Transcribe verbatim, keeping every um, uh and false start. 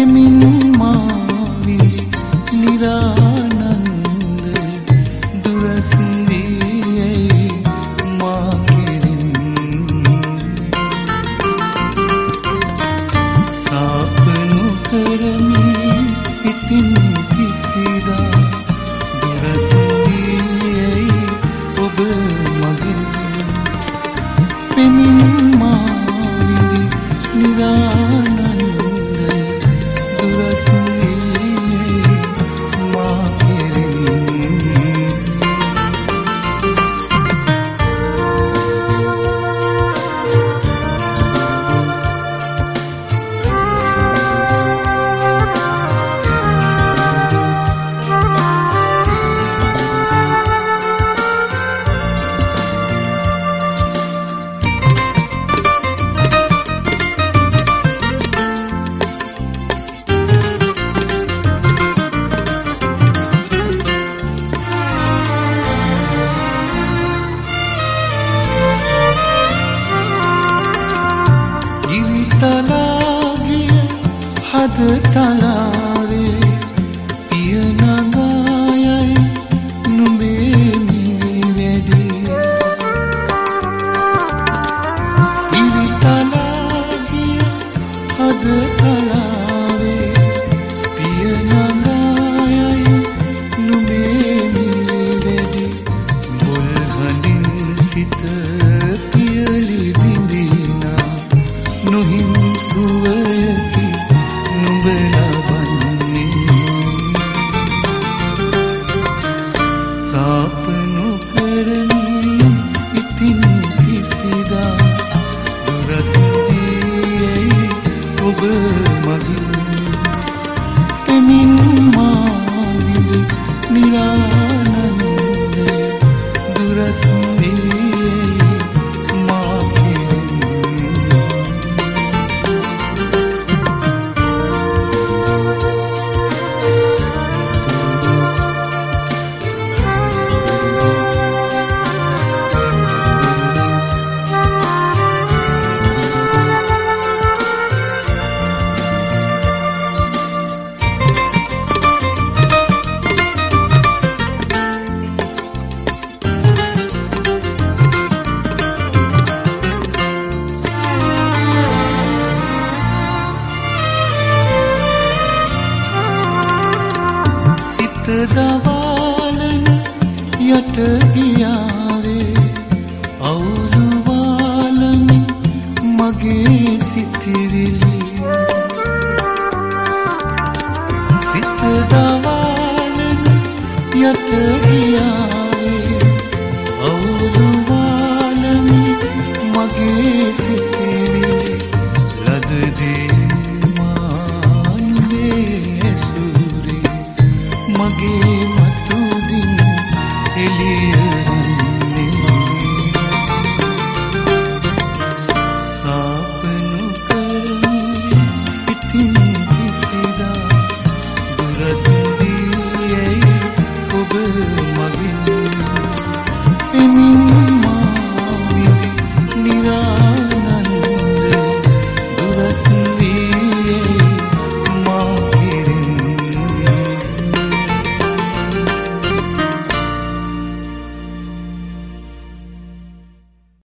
පෙමින් මාවි නිරානන්ද දුරස් වී මා කෙරෙන් සාපනු කරමි ඉතින් කිසිදා දුරස් වී ඔබ මගෙන් පෙමින් මාවි නිරානන්ද දුරස් වී මා කෙරෙන් තලාගිය හද තලාවේ පිය නගායයි නුඹේ නිවි වැඩි ඉරි තලාගිය හද තලාවේ පිය නගායයි නුඹේ නිවි වැඩි බොල් හඬින් සිත පියලි විඳිනා නොහිම් සුවයකි නුඹ ලබන්නේ සාපනු කරමි ඉතින් කිසිදා දුරස් වී ඔබ මගින් පෙමින් මාවිද නිරානන්ද දුරස් වී මා කෙරෙන් දවාලන යට ගියාවේ අවුරු වාලමි මගේ සිතිවිලි සිත දවාලන යට ගියාවේ අවුරු වාලමි මගේ සිතිවිලි ලදදේ මානුවේ සූරේ මගේ මතුදින් එළියන්නේ සාපනු කරමි ඉතින් කිසිදා දුරස් වී ඔබ